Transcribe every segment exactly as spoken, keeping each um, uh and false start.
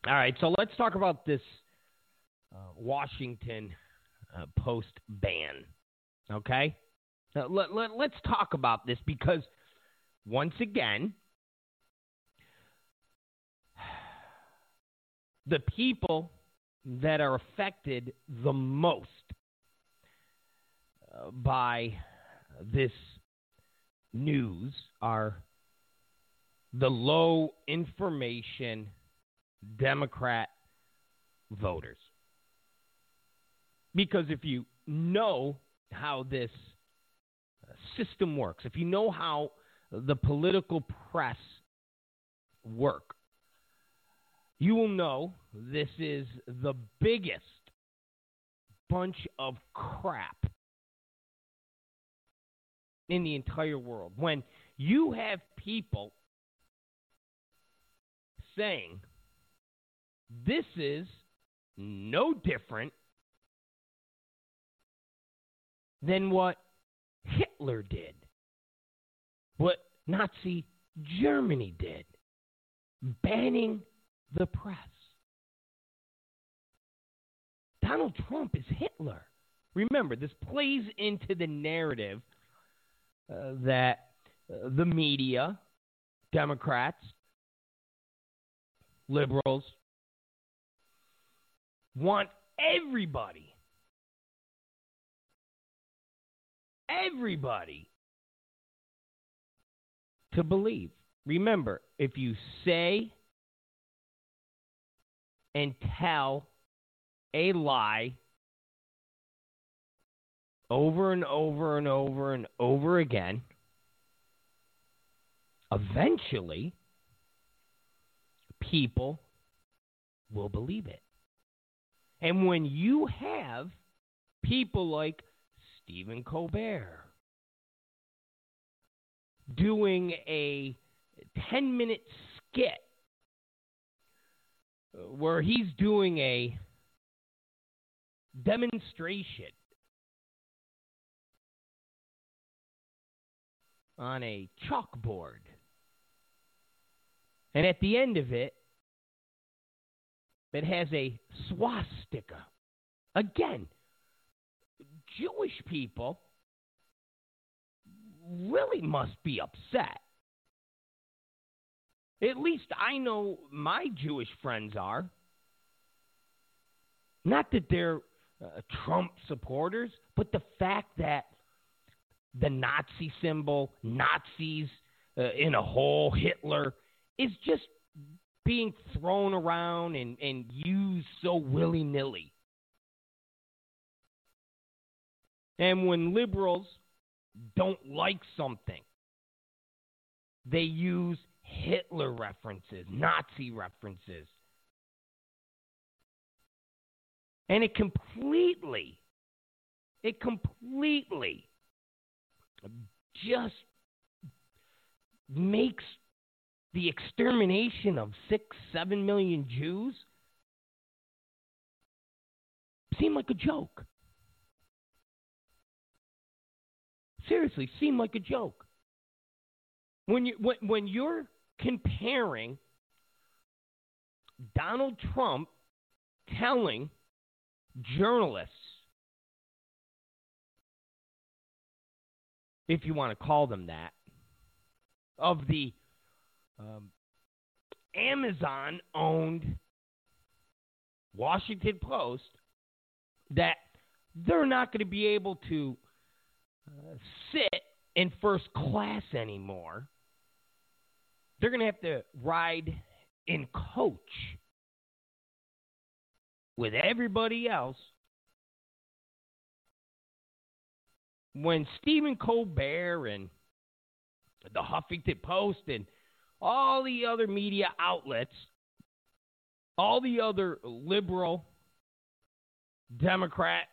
All right, so let's talk about this uh, Washington uh, Post ban, okay? Now, let, let, let's talk about this because, once again, the people that are affected the most uh, by this news are the low information Democrat voters. Because if you know how this system works, if you know how the political press work, you will know this is the biggest bunch of crap in the entire world. When you have people saying this is no different than what Hitler did, what Nazi Germany did, banning the press. Donald Trump is Hitler. Remember, this plays into the narrative uh, that uh, the media, Democrats, liberals, want everybody, everybody to believe. Remember, if you say and tell a lie over and over and over and over again, eventually people will believe it. And when you have people like Stephen Colbert doing a ten-minute skit where he's doing a demonstration on a chalkboard, and at the end of it, it has a swastika. Again, Jewish people really must be upset. At least I know my Jewish friends are. Not that they're uh, Trump supporters, but the fact that the Nazi symbol, Nazis uh, in a hole, Hitler, is just being thrown around and, and used so willy-nilly. And when liberals don't like something, they use Hitler references, Nazi references. And it completely, it completely just makes the extermination of six, seven million Jews seem like a joke. Seriously, seem like a joke. When you when, when you're comparing Donald Trump telling journalists, if you want to call them that, of the um, Amazon-owned Washington Post, that they're not going to be able to uh, sit in first class anymore. They're going to have to ride in coach with everybody else. When Stephen Colbert and the Huffington Post and all the other media outlets, all the other liberal, Democrat,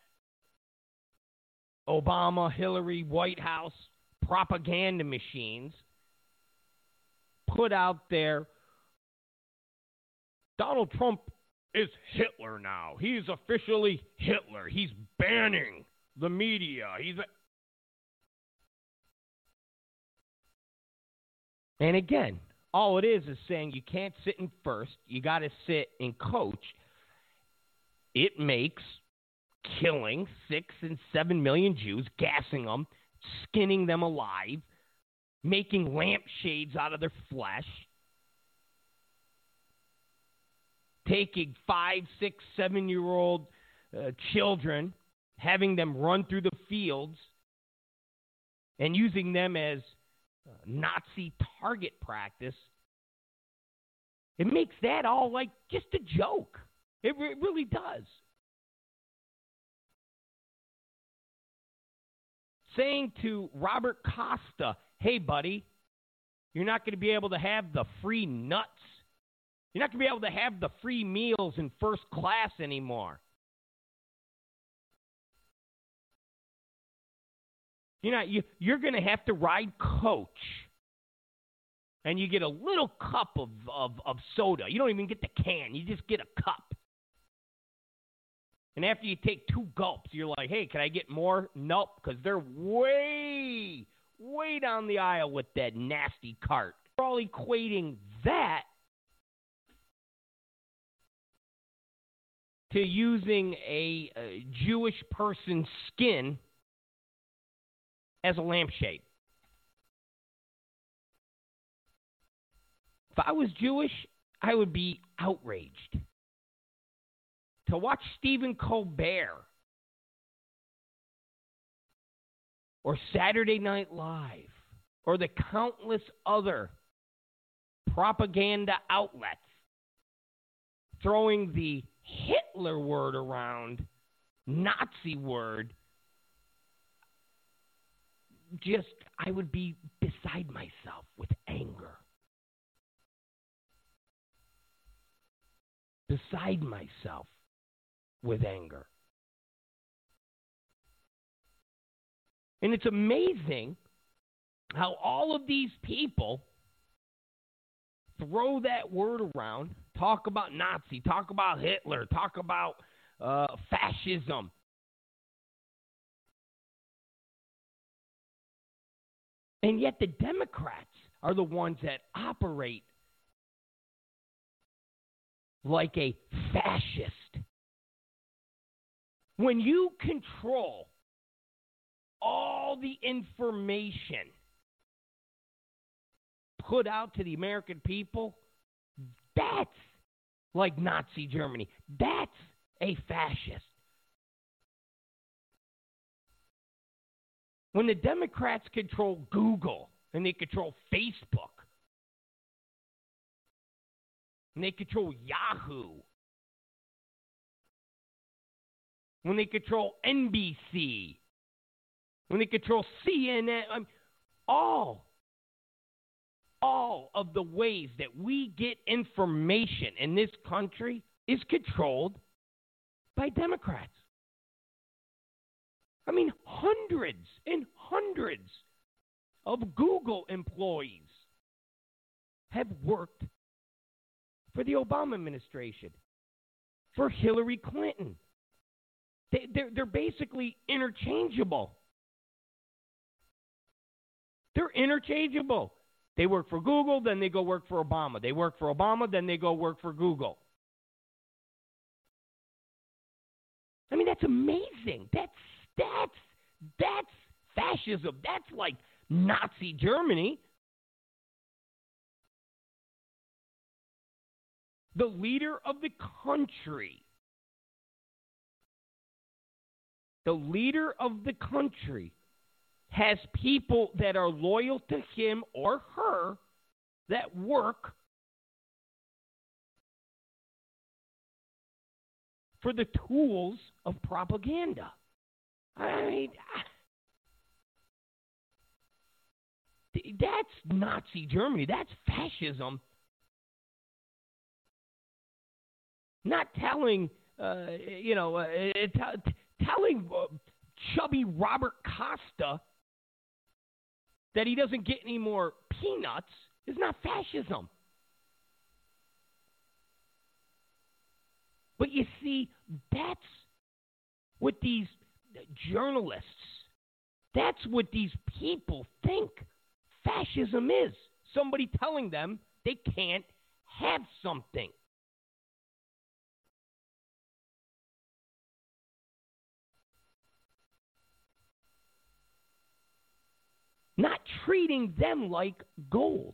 Obama, Hillary, White House propaganda machines put out there, Donald Trump is Hitler now. He's officially Hitler. He's banning the media. He's a... And again, all it is is saying you can't sit in first, you got to sit in coach. It makes killing six and seven million Jews, gassing them, skinning them alive, making lampshades out of their flesh, taking five, six, seven-year-old uh, children, having them run through the fields, and using them as uh, Nazi target practice. It makes that all like just a joke. It, re- it really does. Saying to Robert Costa, hey, buddy, you're not going to be able to have the free nuts. You're not going to be able to have the free meals in first class anymore. You know, you, you're going to have to ride coach. And you get a little cup of, of, of soda. You don't even get the can. You just get a cup. And after you take two gulps, you're like, hey, can I get more? Nope, because they're way, way down the aisle with that nasty cart. We're all equating that to using a, a Jewish person's skin as a lampshade. If I was Jewish, I would be outraged. To watch Stephen Colbert or Saturday Night Live or the countless other propaganda outlets throwing the Hitler word around, Nazi word, just, I would be beside myself with anger. Beside myself with anger. And it's amazing how all of these people throw that word around, talk about Nazi, talk about Hitler, talk about uh, fascism. And yet the Democrats are the ones that operate like a fascist. When you control all the information put out to the American people, that's like Nazi Germany. That's a fascist. When the Democrats control Google and they control Facebook and they control Yahoo, when they control N B C, when they control C N N, I mean, all, all of the ways that we get information in this country is controlled by Democrats. I mean, hundreds and hundreds of Google employees have worked for the Obama administration, for Hillary Clinton. They, they're, they're basically interchangeable. They're interchangeable. They work for Google, then they go work for Obama. They work for Obama, then they go work for Google. I mean, that's amazing. That's that's that's fascism. That's like Nazi Germany. The leader of the country, the leader of the country has people that are loyal to him or her that work for the tools of propaganda. I mean, that's Nazi Germany. That's fascism. Not telling, uh, you know, uh, t- telling uh, chubby Robert Costa that he doesn't get any more peanuts is not fascism. But you see, that's what these journalists, that's what these people think fascism is. Somebody telling them they can't have something. Not treating them like gold.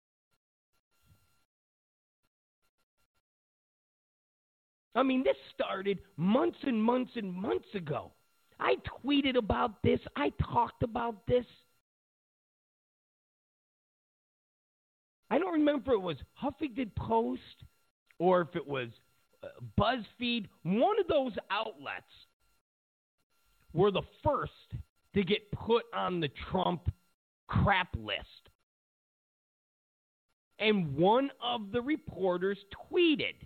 I mean, this started months and months and months ago. I tweeted about this. I talked about this. I don't remember if it was Huffington Post or if it was uh, BuzzFeed. One of those outlets were the first to get put on the Trump crap list. And one of the reporters tweeted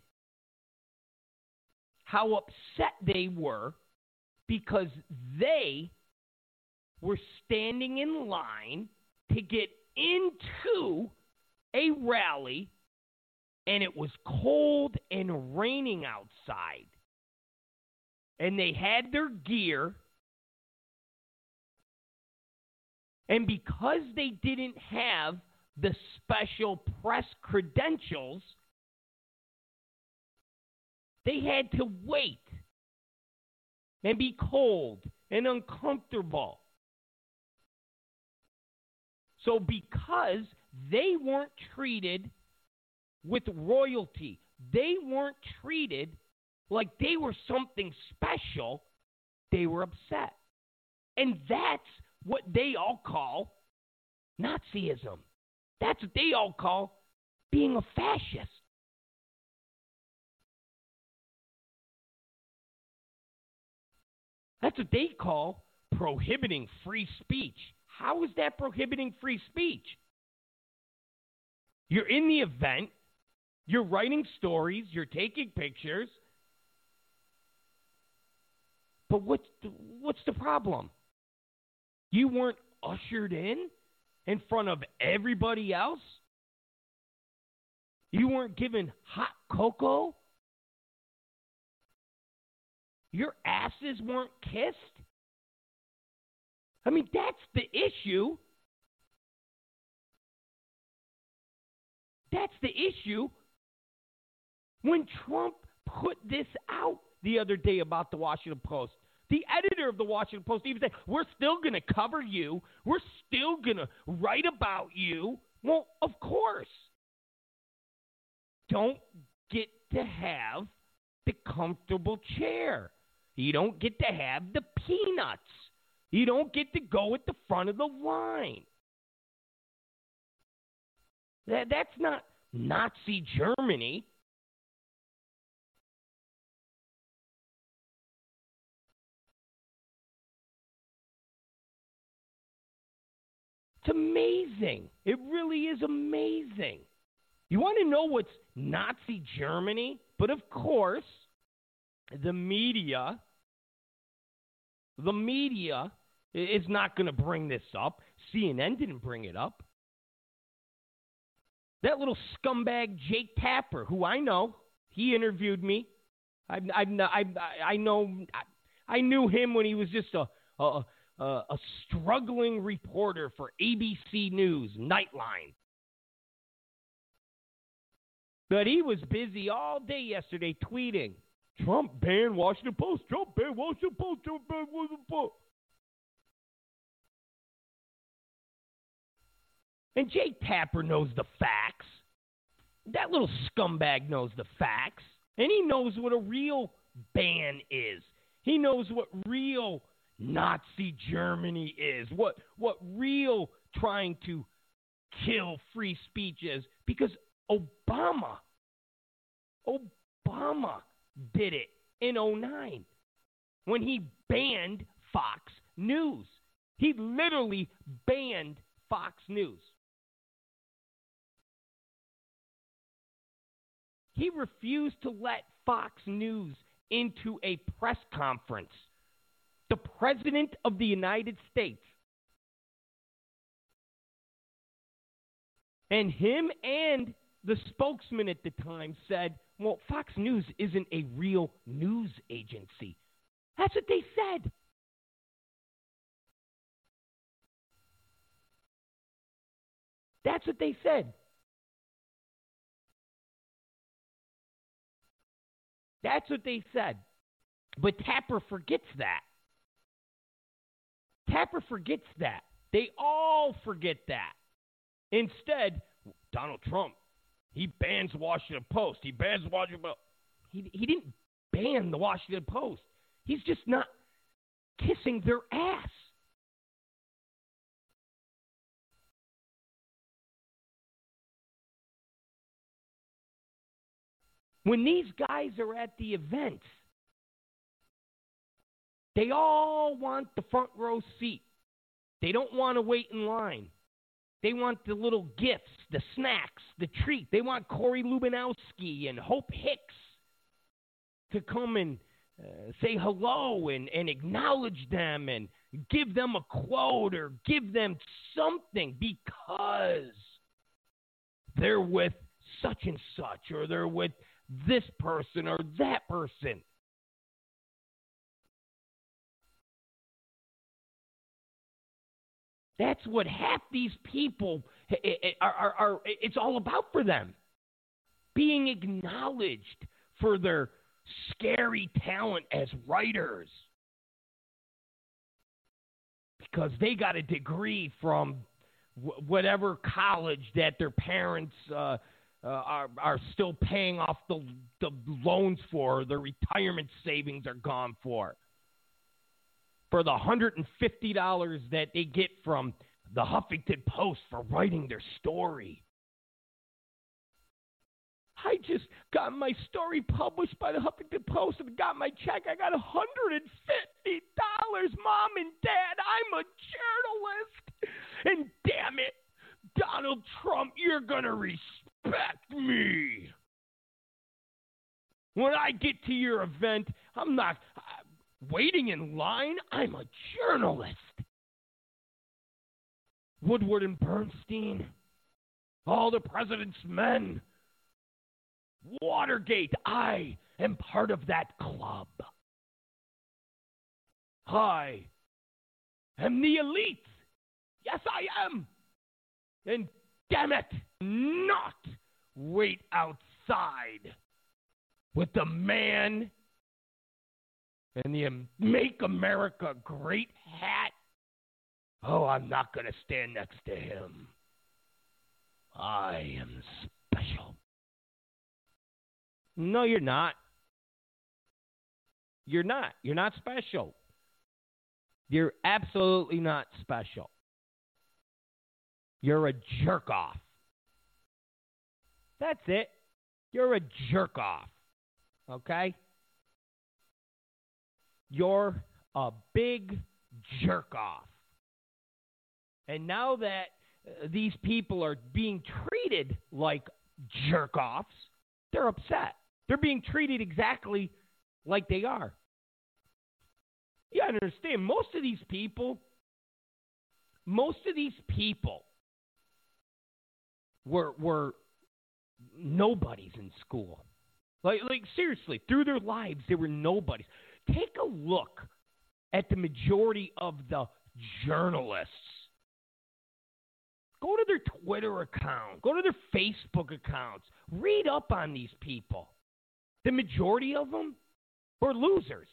how upset they were because they were standing in line to get into a rally, and it was cold and raining outside. And they had their gear, and because they didn't have the special press credentials, they had to wait and be cold and uncomfortable. So because they weren't treated with royalty, they weren't treated like they were something special, they were upset. And that's what they all call Nazism. That's what they all call being a fascist. That's what they call prohibiting free speech. How is that prohibiting free speech? You're in the event, you're writing stories, you're taking pictures, but what's the, what's the problem? You weren't ushered in in front of everybody else? You weren't given hot cocoa? Your asses weren't kissed? I mean, that's the issue. That's the issue. When Trump put this out the other day about the Washington Post, the editor of the Washington Post even said, we're still going to cover you. We're still going to write about you. Well, of course. Don't get to have the comfortable chair. You don't get to have the peanuts. You don't get to go at the front of the line. That, that's not Nazi Germany. It's amazing. It really is amazing. You want to know what's Nazi Germany? But of course, the media, the media is not going to bring this up. C N N didn't bring it up. That little scumbag Jake Tapper, who I know, he interviewed me. I, I, I, I know, I, I knew him when he was just a, a, a, a struggling reporter for A B C News, Nightline. But he was busy all day yesterday tweeting, Trump banned Washington Post, Trump banned Washington Post, Trump banned Washington Post. And Jake Tapper knows the facts. That little scumbag knows the facts. And he knows what a real ban is. He knows what real Nazi Germany is. What, what real trying to kill free speech is. Because Obama, Obama did it in oh nine when he banned Fox News. He literally banned Fox News. He refused to let Fox News into a press conference. The President of the United States. And him and the spokesman at the time said, well, Fox News isn't a real news agency. That's what they said. That's what they said. That's what they said. But Tapper forgets that. Tapper forgets that. They all forget that. Instead, Donald Trump, he bans the Washington Post. He bans the Washington Post. He, he didn't ban the Washington Post. He's just not kissing their ass. When these guys are at the events, they all want the front row seat. They don't want to wait in line. They want the little gifts, the snacks, the treat. They want Corey Lubinowski and Hope Hicks to come and uh, say hello and, and acknowledge them and give them a quote or give them something because they're with such and such or they're with this person or that person. That's what half these people are, are, are, it's all about for them. Being acknowledged for their scary talent as writers. Because they got a degree from w- whatever college that their parents uh, uh, are, are still paying off the, the loans for, their retirement savings are gone for. For the one hundred fifty dollars that they get from the Huffington Post for writing their story. I just got my story published by the Huffington Post and got my check. I got one hundred fifty dollars. Mom and Dad, I'm a journalist. And damn it, Donald Trump, you're going to respect me. When I get to your event, I'm not uh, waiting in line. I'm a journalist. Woodward and Bernstein, all the president's men, Watergate, I am part of that club. I am the elite. Yes, I am. And damn it, not wait outside with the man and the Make America Great hat. Oh, I'm not going to stand next to him. I am special. No, you're not. You're not. You're not special. You're absolutely not special. You're a jerk off. That's it. You're a jerk off. Okay? You're a big jerk off. And now that uh, these people are being treated like jerk offs, they're upset. They're being treated exactly like they are. You gotta understand, most of these people, most of these people were were nobodies in school. Like, like seriously, through their lives, they were nobodies. Take a look at the majority of the journalists. Go to their Twitter account. Go to their Facebook accounts. Read up on these people. The majority of them are losers.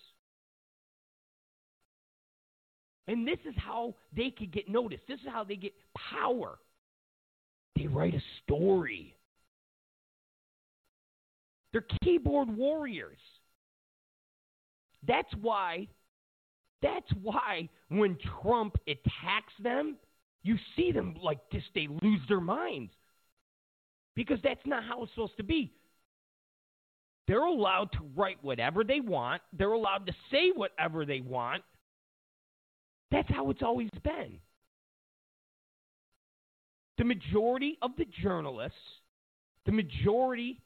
And this is how they could get noticed. This is how they get power. They write a story. They're keyboard warriors. That's why, that's why when Trump attacks them, you see them like this, they lose their minds. Because that's not how it's supposed to be. They're allowed to write whatever they want. They're allowed to say whatever they want. That's how it's always been. The majority of the journalists, the majority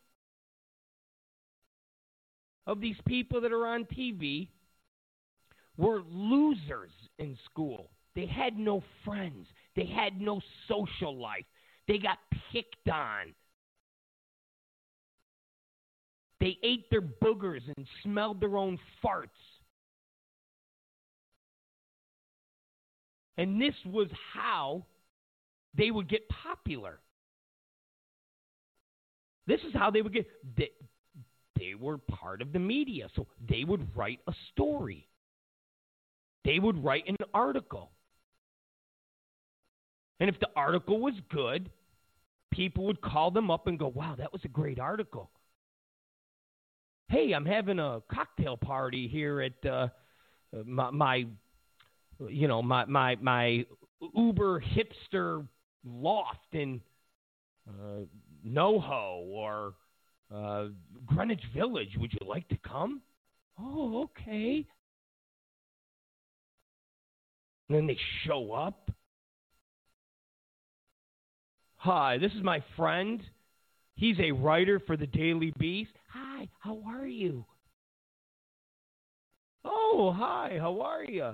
of these people that are on T V were losers in school. They had no friends. They had no social life. They got picked on. They ate their boogers and smelled their own farts. And this was how they would get popular. This is how they would get... They, they were part of the media. So they would write a story. They would write an article. And if the article was good, people would call them up and go, wow, that was a great article. Hey, I'm having a cocktail party here at uh, my, my, you know, my, my, my uber hipster loft in uh, NoHo or uh, Greenwich Village. Would you like to come? Oh, okay. And then they show up. Hi, this is my friend. He's a writer for the Daily Beast. Hi, how are you? Oh, hi, how are you?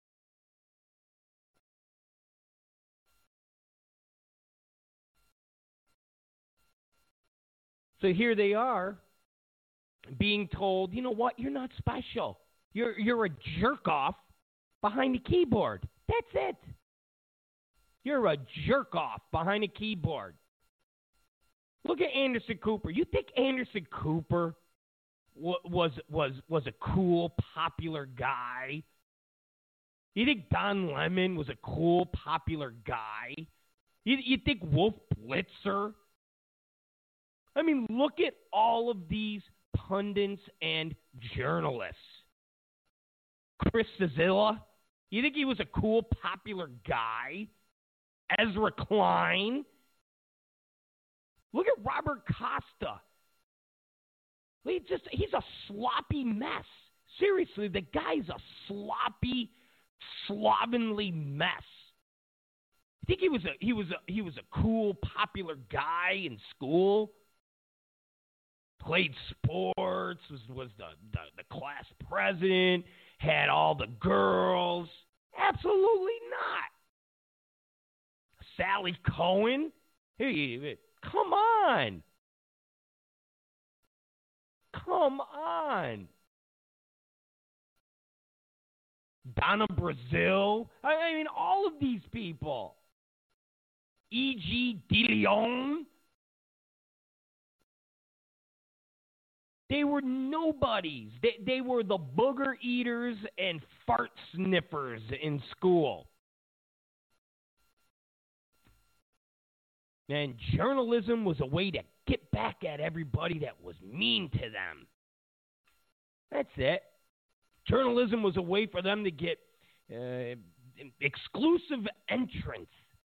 So here they are being told, you know what, you're not special. You're you're a jerk off behind a keyboard. That's it. You're a jerk off behind a keyboard. Look at Anderson Cooper. You think Anderson Cooper w- was was was a cool, popular guy? You think Don Lemon was a cool, popular guy? You, you think Wolf Blitzer? I mean, look at all of these pundits and journalists. Chris Cillizza, you think he was a cool, popular guy? Ezra Klein. Look at Robert Costa. He just, he's a sloppy mess. Seriously, the guy's a sloppy, slovenly mess. You think he was a he was a he was a cool, popular guy in school? Played sports, was was the, the, the class president, had all the girls. Absolutely not. Sally Cohen? Hey, come on. Come on. Donna Brazil. I, I mean, all of these people. E G De Leon. They were nobodies. They, they were the booger eaters and fart sniffers in school. And journalism was a way to get back at everybody that was mean to them. That's it. Journalism was a way for them to get uh, exclusive entrance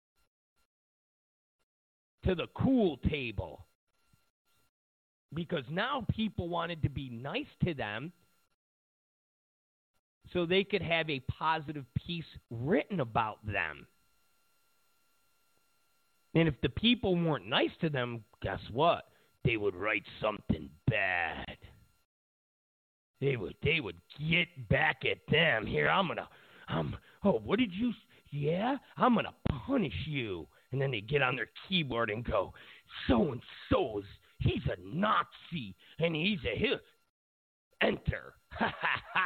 to the cool table. Because now people wanted to be nice to them so they could have a positive piece written about them. And if the people weren't nice to them, guess what? They would write something bad. They would they would get back at them. Here, I'm gonna um oh, what did you yeah? I'm gonna punish you. And then they get on their keyboard and go, so and so's he's a Nazi and he's a his enter. Ha ha ha.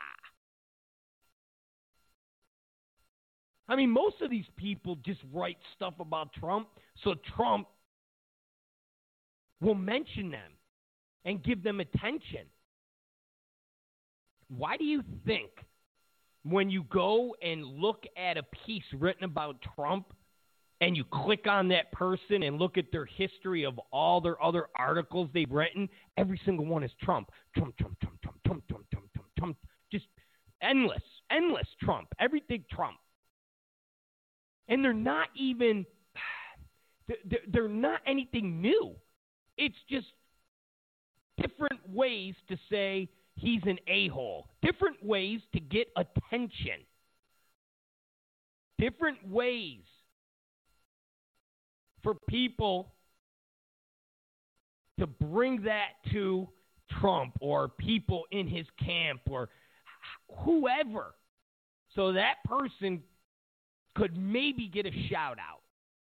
I mean, most of these people just write stuff about Trump so Trump will mention them and give them attention. Why do you think when you go and look at a piece written about Trump and you click on that person and look at their history of all their other articles they've written, every single one is Trump. Trump, Trump, Trump, Trump, Trump, Trump, Trump, Trump, Trump. Just endless, endless Trump. Everything Trump. And they're not even, they're not anything new. It's just different ways to say he's an a-hole. Different ways to get attention. Different ways for people to bring that to Trump or people in his camp or whoever. So that person could maybe get a shout out.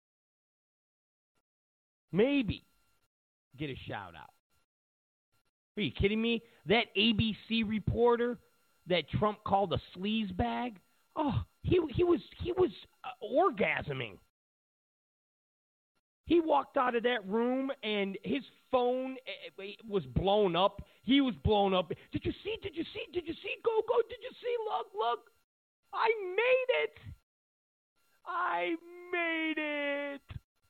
Maybe get a shout out. Are you kidding me? That A B C reporter that Trump called a sleaze bag, oh, he he was he was uh, orgasming. He walked out of that room and his phone was blown up. He was blown up. Did you see? Did you see? Did you see? Go, go. Did you see? Look, look. I made it. I made it.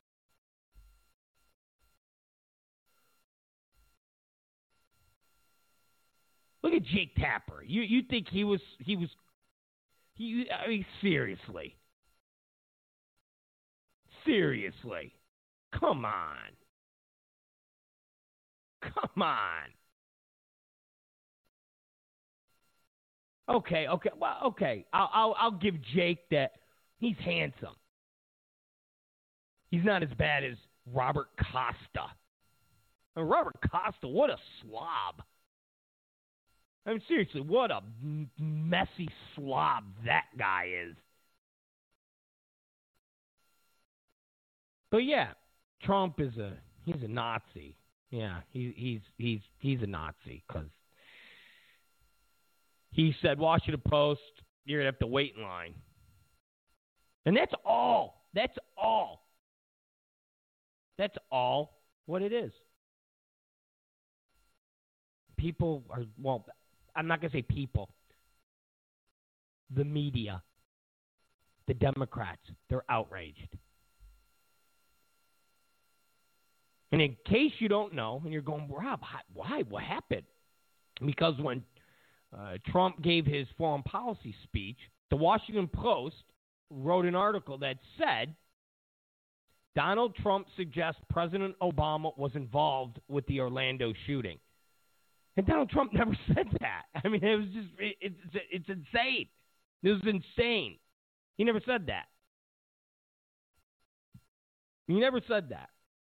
Look at Jake Tapper. You you think he was he was he I mean seriously. Seriously. Come on. Come on. Okay, okay. Well, okay. I'll I'll, I'll give Jake that he's handsome. He's not as bad as Robert Costa. I mean, Robert Costa, what a slob. I mean, seriously, what a m- messy slob that guy is. But yeah, Trump is a he's a Nazi. Yeah, he, he's he's he's a Nazi because he said, Washington Post, you're gonna have to wait in line, and that's all. That's all. That's all what it is. People are well. I'm not going to say people. The media, the Democrats, they're outraged. And in case you don't know, and you're going, Rob, why? What happened? Because when uh, Trump gave his foreign policy speech, the Washington Post wrote an article that said, Donald Trump suggests President Obama was involved with the Orlando shooting. And Donald Trump never said that. I mean, it was just, it, it's, it's insane. This is insane. He never said that. He never said that.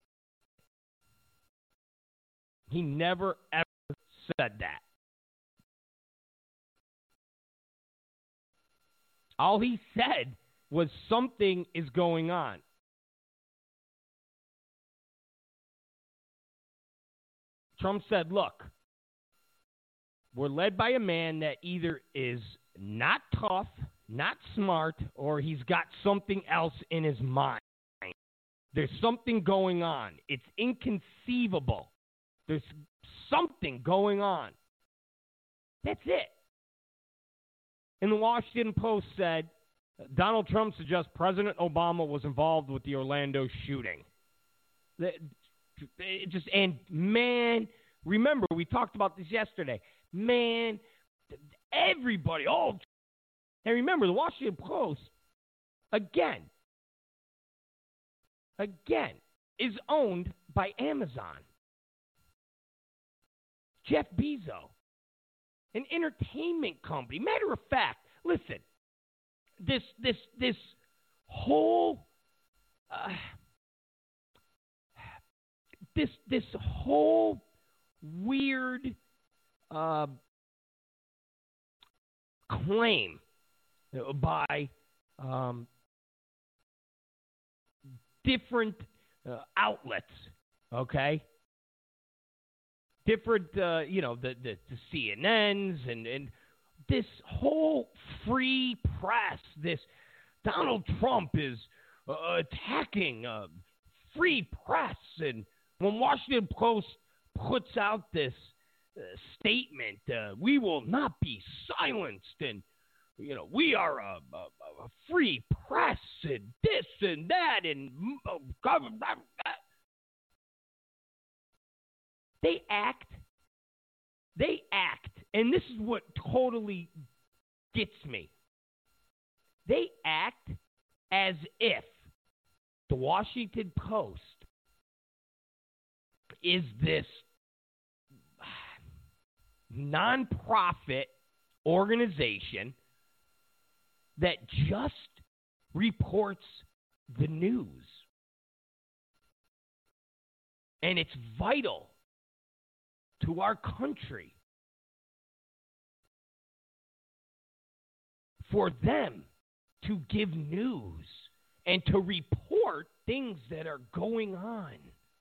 He never, ever said that. All he said was something is going on. Trump said, look, we're led by a man that either is not tough, not smart, or he's got something else in his mind. There's something going on. It's inconceivable. There's something going on. That's it. And the Washington Post said, Donald Trump suggests President Obama was involved with the Orlando shooting. It just, and man, remember, we talked about this yesterday. Man, everybody, oh, and remember, the Washington Post, again, again, is owned by Amazon. Jeff Bezos, an entertainment company. Matter of fact, listen, this, this, this whole, uh, this, this whole weird Uh, claim by um, different uh, outlets, okay? Different, uh, you know, the, the, the C N Ns and, and this whole free press, this Donald Trump is uh, attacking uh, free press. And when Washington Post puts out this Uh, statement, uh, we will not be silenced, and you know we are a, a, a free press, and this and that, and uh, government. They act, they act, and this is what totally gets me. They act as if the Washington Post is this nonprofit organization that just reports the news. And it's vital to our country for them to give news and to report things that are going on.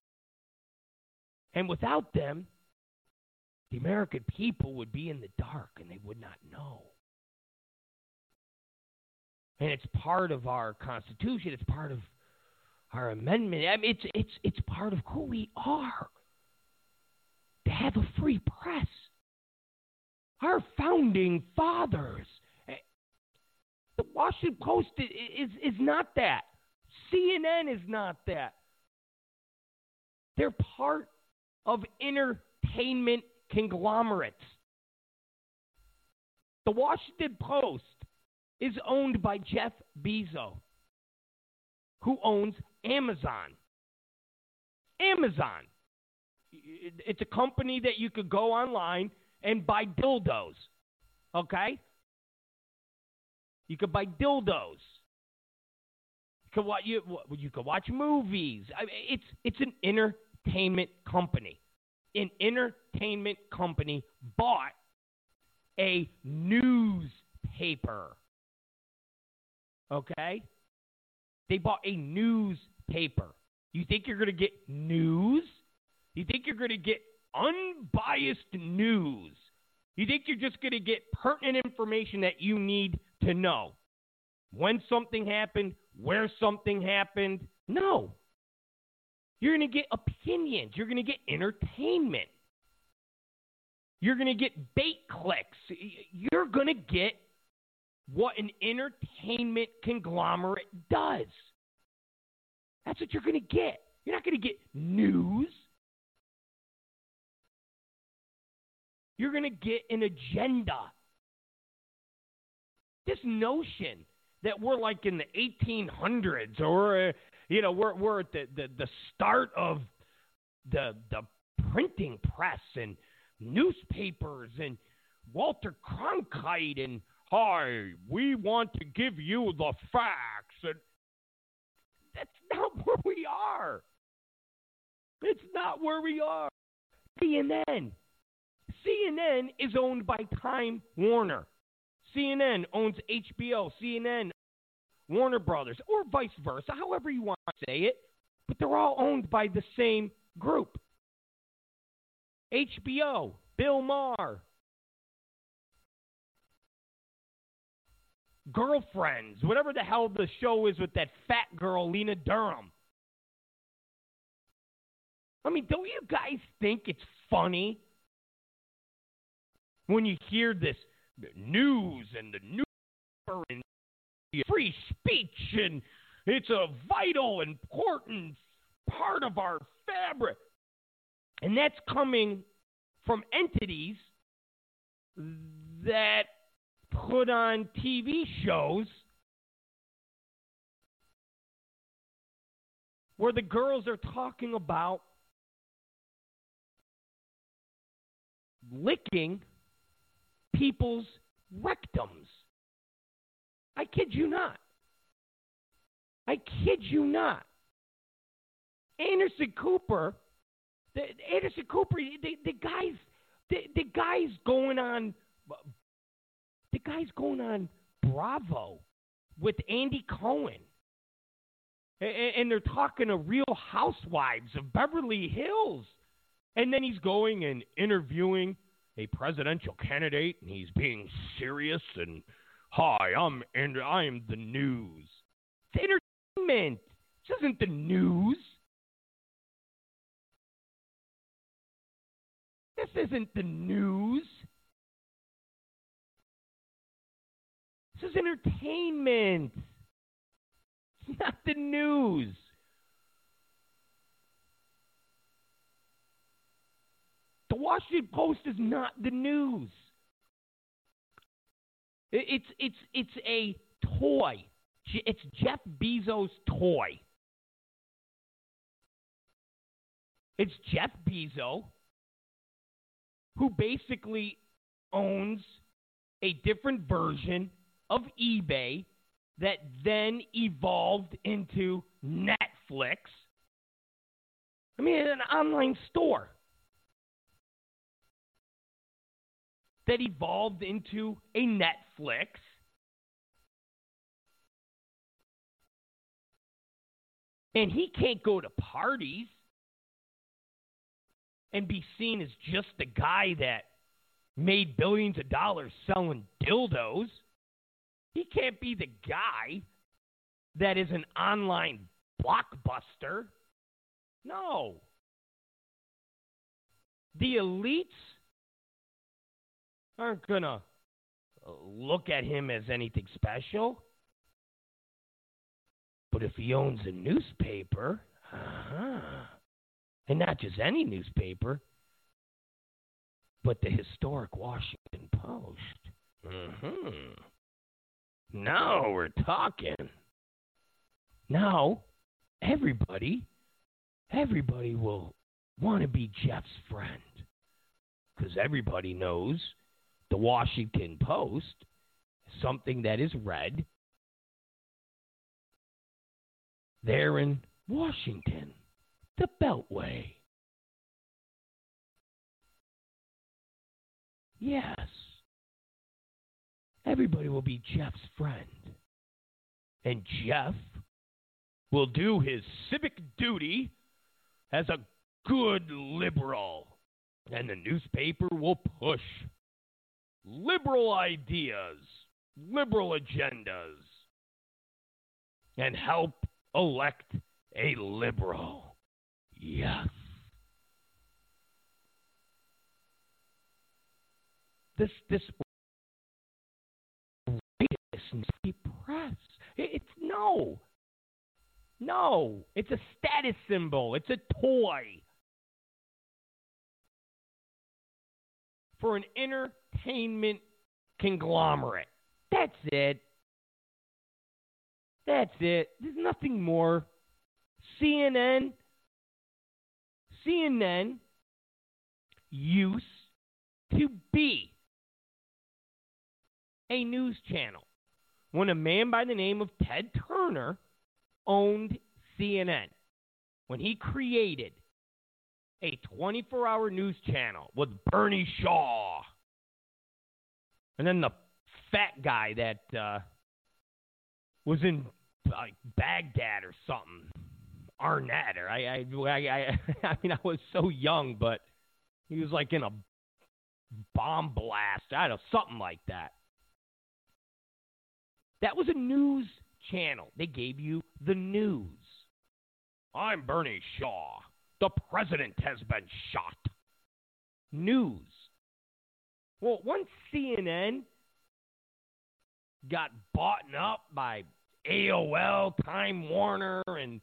And without them, the American people would be in the dark and they would not know. And it's part of our Constitution. It's part of our amendment. I mean, it's it's it's part of who we are to have a free press. Our founding fathers. The Washington Post is, is, is not that. C N N is not that. They're part of entertainment conglomerates. The Washington Post is owned by Jeff Bezos, who owns Amazon. Amazon. It's a company that you could go online and buy dildos. Okay? You could buy dildos. You could watch, you, you could watch movies. I mean, it's it's an entertainment company. An entertainment company bought a newspaper. Okay? They bought a newspaper. You think you're going to get news? You think you're going to get unbiased news? You think you're just going to get pertinent information that you need to know? When something happened, where something happened? No. You're going to get opinions. You're going to get entertainment. You're going to get bait clicks. You're going to get what an entertainment conglomerate does. That's what you're going to get. You're not going to get news. You're going to get an agenda. This notion that we're like in the eighteen hundreds or, uh, you know, we're we're at the, the, the start of the the printing press and newspapers and Walter Cronkite and, hi, we want to give you the facts. And that's not where we are. It's not where we are. C N N. C N N is owned by Time Warner. C N N owns H B O. C N N, Warner Brothers, or vice versa, however you want to say it. But they're all owned by the same group. H B O, Bill Maher. Girlfriends, whatever the hell the show is with that fat girl, Lena Durham. I mean, don't you guys think it's funny when you hear this news and the newspaper and free speech and it's a vital, important part of our fabric? And that's coming from entities that put on T V shows where the girls are talking about licking people's rectums. I kid you not. I kid you not. Anderson Cooper, the, Anderson Cooper, the, the guys, the, the guys going on, the guys going on Bravo with Andy Cohen, and, and they're talking to Real Housewives of Beverly Hills, and then he's going and interviewing a presidential candidate, and he's being serious and, hi, I'm and I am the news. It's entertainment. This isn't the news. This isn't the news. This is entertainment. It's not the news. The Washington Post is not the news. It's it's it's a toy. It's Jeff Bezos' toy. It's Jeff Bezos who basically owns a different version of eBay that then evolved into Netflix. I mean, an online store that evolved into a Netflix. And he can't go to parties and be seen as just the guy that made billions of dollars selling dildos. He can't be the guy that is an online blockbuster. No. The elites aren't going to look at him as anything special. But if he owns a newspaper, uh-huh, and not just any newspaper, but the historic Washington Post. Mm-hmm. Now we're talking. Now, everybody, everybody will want to be Jeff's friend. Because everybody knows the Washington Post is something that is read there in Washington, the Beltway. Yes. Everybody will be Jeff's friend. And Jeff will do his civic duty as a good liberal. And the newspaper will push liberal ideas, liberal agendas, and help elect a liberal. Yes. This this press. It's no. No. It's a status symbol. It's a toy for an entertainment conglomerate. That's it. That's it. There's nothing more. C N N. C N N used to be a news channel when a man by the name of Ted Turner owned C N N. When he created a twenty-four hour news channel with Bernie Shaw. And then the fat guy that uh, was in like Baghdad or something. Arnett. Or I, I, I, I, I mean, I was so young, but he was like in a bomb blast. I don't know, something like that. That was a news channel. They gave you the news. I'm Bernie Shaw. The president has been shot. News. Well, once C N N got bought up by A O L, Time Warner, and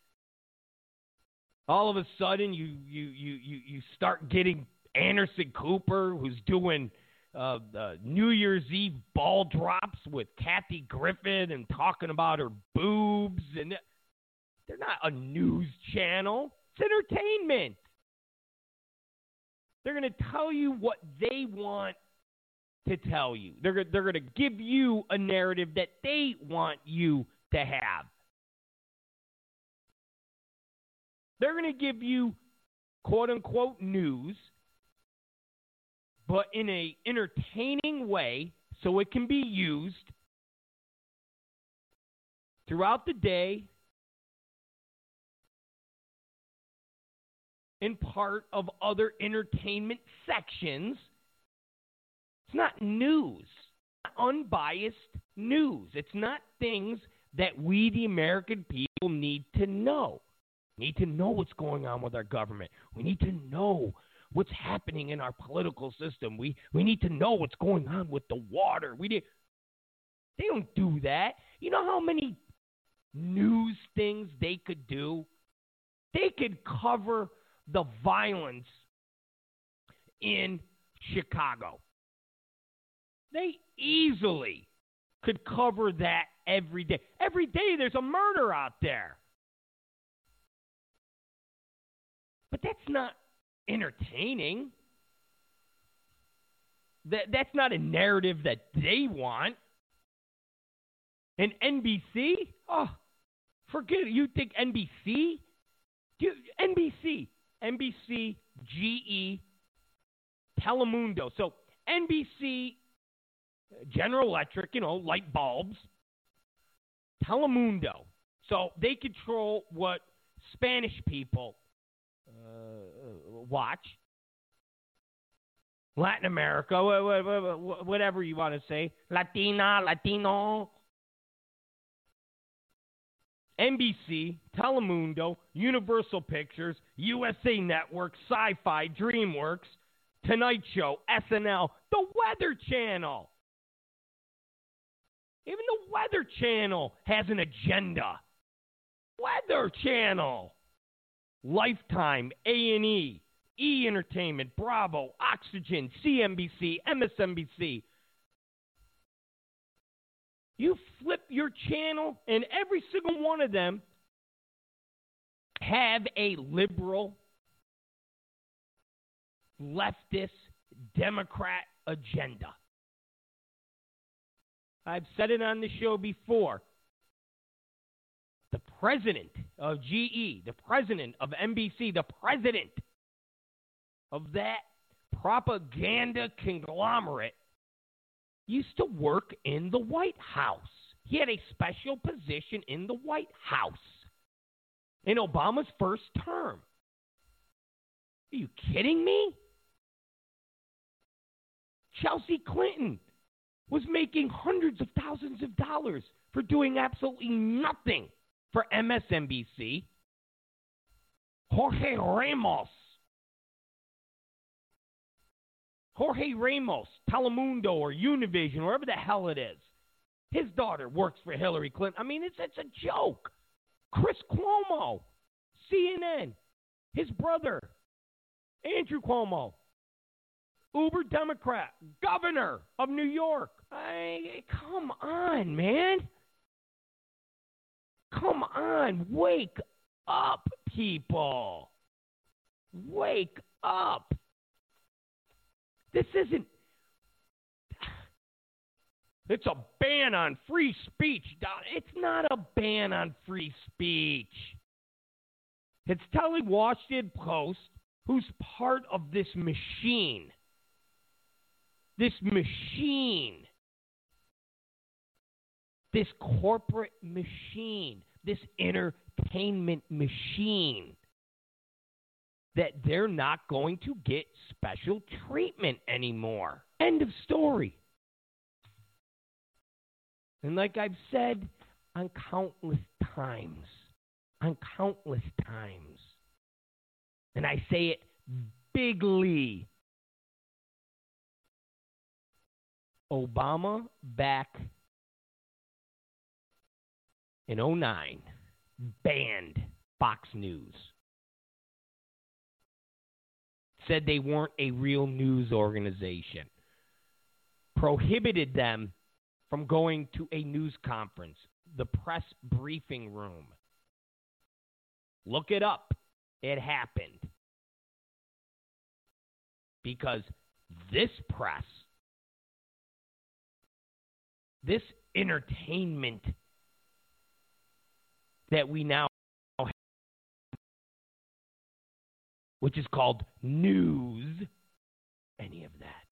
all of a sudden you you you you, you start getting Anderson Cooper, who's doing uh, the New Year's Eve ball drops with Kathy Griffin and talking about her boobs, and they're not a news channel. It's entertainment. They're going to tell you what they want to tell you. They're, they're going to give you a narrative that they want you to have. They're going to give you quote-unquote news, but in a entertaining way so it can be used throughout the day in part of other entertainment sections. It's not news. It's not unbiased news. It's not things that we, the American people, need to know. We need to know what's going on with our government. We need to know what's happening in our political system. We we need to know what's going on with the water. We need, they don't do that. You know how many news things they could do? They could cover the violence in Chicago. They easily could cover that every day. Every day there's a murder out there. But that's not entertaining. That that's not a narrative that they want. And N B C? Oh, forget it. You think N B C? You, N B C. N B C, G E, Telemundo. So N B C, General Electric, you know, light bulbs. Telemundo. So they control what Spanish people uh, watch. Latin America, whatever you want to say. Latina, Latino. N B C, Telemundo, Universal Pictures, U S A Network, Sci-Fi, DreamWorks, Tonight Show, S N L, the Weather Channel. Even the Weather Channel has an agenda. Weather Channel. Lifetime, A and E, E! Entertainment, Bravo, Oxygen, C N B C, M S N B C. You flip your channel, and every single one of them have a liberal, leftist, Democrat agenda. I've said it on the show before. The president of G E, the president of N B C, the president of that propaganda conglomerate used to work in the White House. He had a special position in the White House in Obama's first term. Are you kidding me? Chelsea Clinton was making hundreds of thousands of dollars for doing absolutely nothing for M S N B C. Jorge Ramos. Jorge Ramos, Telemundo or Univision, wherever the hell it is. His daughter works for Hillary Clinton. I mean, it's it's a joke. Chris Cuomo, C N N. His brother, Andrew Cuomo, uber Democrat, governor of New York. I, come on, man. Come on. Wake up, people. Wake up. This isn't... It's a ban on free speech. It's not a ban on free speech. It's telling Washington Post, who's part of this machine, this machine, this corporate machine, this entertainment machine, that they're not going to get special treatment anymore. End of story. And like I've said on countless times, on countless times, and I say it bigly, Obama back in oh nine banned Fox News. Said they weren't a real news organization. Prohibited them from going to a news conference, the press briefing room. Look it up. It happened. Because this press, this entertainment that we now have, which is called news, any of that,